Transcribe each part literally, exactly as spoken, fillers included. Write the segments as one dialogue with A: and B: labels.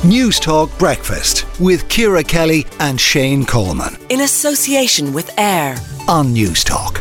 A: News Talk Breakfast with Ciara Kelly and Shane Coleman.
B: In association with AIR
A: on News Talk.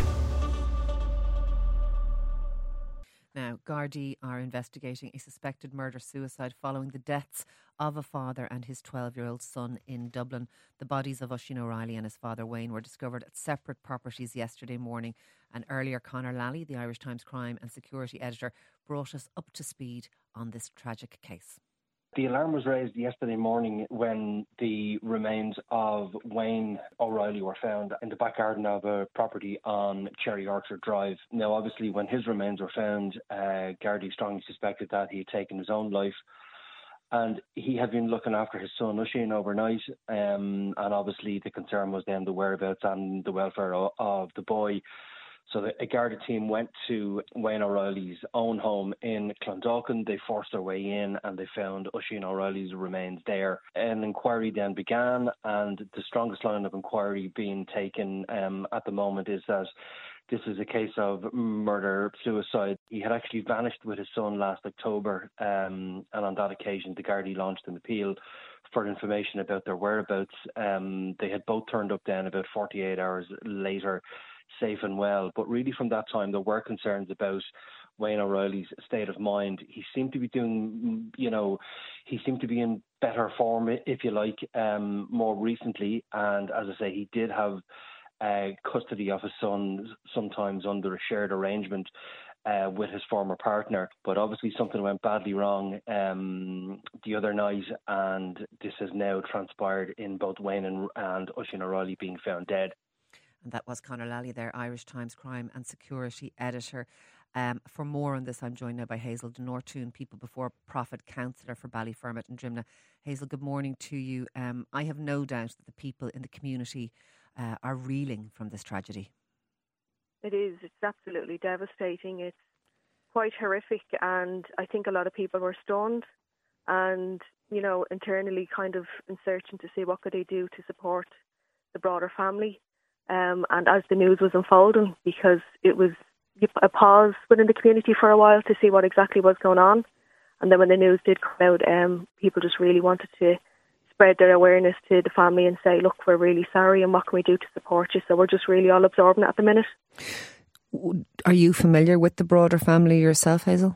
C: Now, Gardaí are investigating a suspected murder-suicide following the deaths of a father and his twelve-year-old son in Dublin. The bodies of Oisín O'Reilly and his father Wayne were discovered at separate properties yesterday morning. And earlier, Conor Lally, the Irish Times crime and security editor, brought us up to speed on this tragic case.
D: The alarm was raised yesterday morning when the remains of Wayne O'Reilly were found in the back garden of a property on Cherry Orchard Drive. Now, obviously, when his remains were found, uh, Gardaí strongly suspected that he had taken his own life. And he had been looking after his son, Oisín, overnight. Um, and obviously, the concern was then the whereabouts and the welfare of, of the boy. So the, a Garda team went to Wayne O'Reilly's own home in Clondalkin. They forced their way in and they found Oisín O'Reilly's remains there. An inquiry then began, and the strongest line of inquiry being taken um, at the moment is that this is a case of murder-suicide. He had actually vanished with his son last October, um, and on that occasion the Gardaí launched an appeal for information about their whereabouts. Um, they had both turned up then about forty-eight hours later, safe and well. But really from that time, there were concerns about Wayne O'Reilly's state of mind. He seemed to be doing, you know, he seemed to be in better form, if you like, um, more recently. And as I say, he did have uh, custody of his son, sometimes under a shared arrangement uh, with his former partner. But obviously something went badly wrong um, the other night, and this has now transpired in both Wayne and, and Oisín O'Reilly being found dead.
C: And that was Conor Lally there, Irish Times crime and security editor. Um, for more on this, I'm joined now by Hazel de Nortoon, People Before Profit councillor for Ballyfermot and Drimnagh. Hazel, good morning to you. Um, I have no doubt that the people in the community uh, are reeling from this tragedy.
E: It is. It's absolutely devastating. It's quite horrific, and I think a lot of people were stunned and, you know, internally kind of in searching to see what could they do to support the broader family. Um, and as the news was unfolding, because it was a pause within the community for a while to see what exactly was going on. And then when the news did come out, um, people just really wanted to spread their awareness to the family and say, look, we're really sorry and what can we do to support you? So we're just really all absorbing it at the minute.
C: Are you familiar with the broader family yourself, Hazel?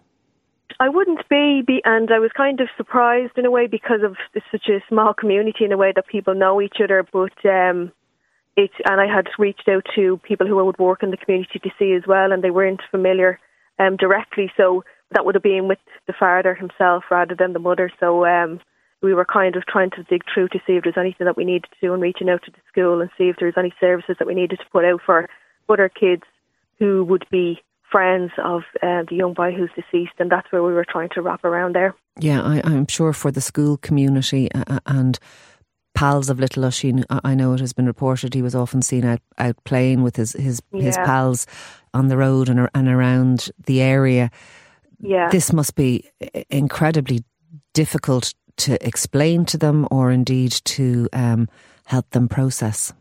E: I wouldn't be, be, and I was kind of surprised in a way because of it's such a small community in a way that people know each other, but... Um, It, and I had reached out to people who would work in the community to see as well, and they weren't familiar um, directly. So that would have been with the father himself rather than the mother. So um, we were kind of trying to dig through to see if there's anything that we needed to do and reaching out to the school and see if there's any services that we needed to put out for other kids who would be friends of uh, the young boy who's deceased. And that's where we were trying to wrap around there. Yeah,
C: I, I'm sure for the school community uh, and... pals of little Oisín, I know it has been reported he was often seen out, out playing with his his, yeah. his pals on the road and, and around the area.
E: Yeah.
C: This must be incredibly difficult to explain to them or indeed to um, help them process.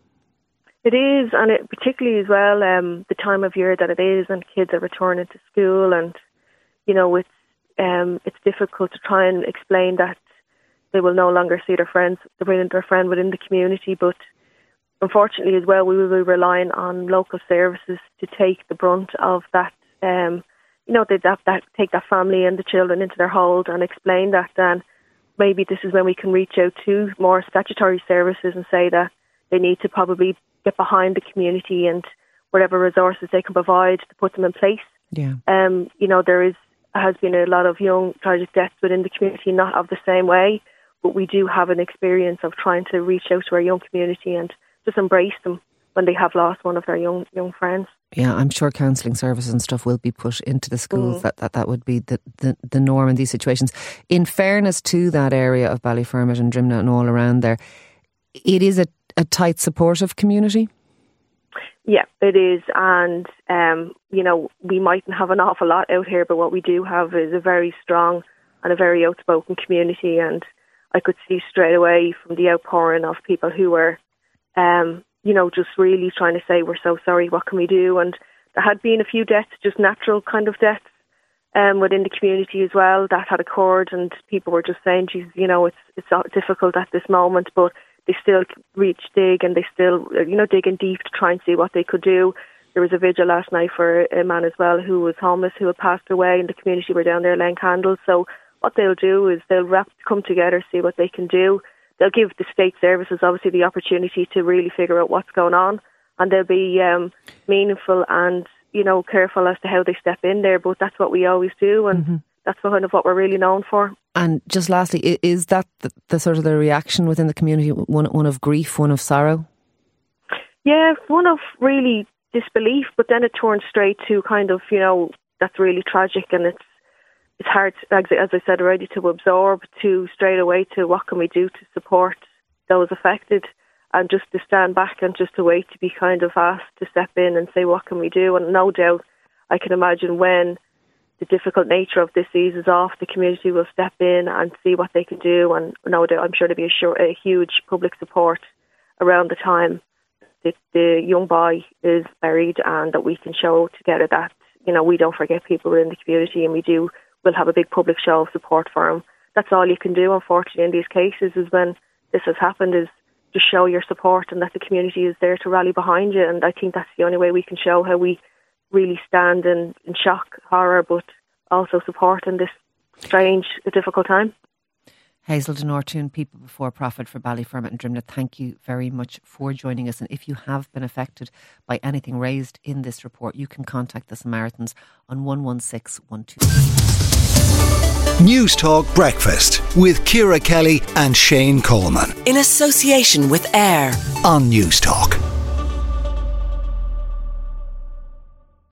E: It is, and it particularly as well um, the time of year that it is and kids are returning to school, and you know it's um, it's difficult to try and explain that they will no longer see their friends, their friend within the community. But unfortunately as well, we will be relying on local services to take the brunt of that, um, you know, they that, that take that family and the children into their hold and explain that. And maybe this is when we can reach out to more statutory services and say that they need to probably get behind the community and whatever resources they can provide to put them in place.
C: Yeah.
E: Um, you know, there is has been a lot of young tragic deaths within the community, not of the same way. But we do have an experience of trying to reach out to our young community and just embrace them when they have lost one of their young young friends.
C: Yeah, I'm sure counselling services and stuff will be put into the schools. Mm. That, that that would be the, the, the norm in these situations. In fairness to that area of Ballyfermot and Drimnagh and all around there, it is a, a tight, supportive community?
E: Yeah, it is. And, um, you know, we mightn't have an awful lot out here, but what we do have is a very strong and a very outspoken community. And I could see straight away from the outpouring of people who were, um, you know, just really trying to say, we're so sorry, what can we do? And there had been a few deaths, just natural kind of deaths, um, within the community as well that had occurred, and people were just saying, geez, you know, it's it's difficult at this moment, but they still reach dig and they still, you know, digging deep to try and see what they could do. There was a vigil last night for a man as well who was homeless, who had passed away, and the community were down there laying candles. So what they'll do is they'll wrap, come together, see what they can do. They'll give the state services, obviously, the opportunity to really figure out what's going on, and they'll be um, meaningful and, you know, careful as to how they step in there. But that's what we always do, and mm-hmm. that's kind of what we're really known for.
C: And just lastly, is that the, the sort of the reaction within the community, one, one of grief, one of sorrow?
E: Yeah, one of really disbelief, but then it turns straight to kind of, you know, that's really tragic, and it's it's hard, as I said already, to absorb, to straight away to what can we do to support those affected, and just to stand back and just to wait to be kind of asked to step in and say what can we do. And no doubt I can imagine when the difficult nature of this eases off, the community will step in and see what they can do, and no doubt I'm sure there'll be a, short, a huge public support around the time that the young boy is buried, and that we can show together that, you know, we don't forget people in the community, and we do, we'll have a big public show of support for him. That's all you can do, unfortunately, in these cases, is when this has happened, is to show your support and that the community is there to rally behind you. And I think that's the only way we can show how we really stand in, in shock, horror, but also support in this strange, difficult time.
C: Hazel de Nortoun, People Before Profit for Ballyfermot and Drimnagh, thank you very much for joining us. And if you have been affected by anything raised in this report, you can contact the Samaritans on one one six one two.
A: News Talk Breakfast with Ciara Kelly and Shane Coleman.
B: In association with AIR
A: on News Talk.